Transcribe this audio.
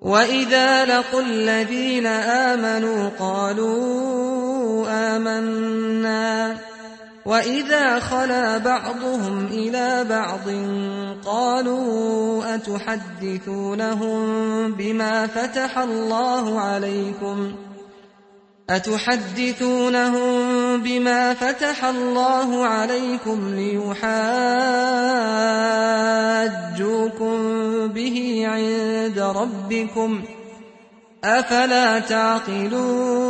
وَإِذَا لَقُوا الَّذِينَ آمَنُوا قَالُوا آمَنَّا وَإِذَا خَلَا بَعْضُهُمْ إِلَىٰ بَعْضٍ قَالُوا أَتُحَدِّثُونَهُم بِمَا فَتَحَ اللَّهُ عَلَيْكُمْ لِيُحَاجُّوكُم بِهِ عِندَ رَبِّكُمْ ۚ أَفَلَا تَعْقِلُونَ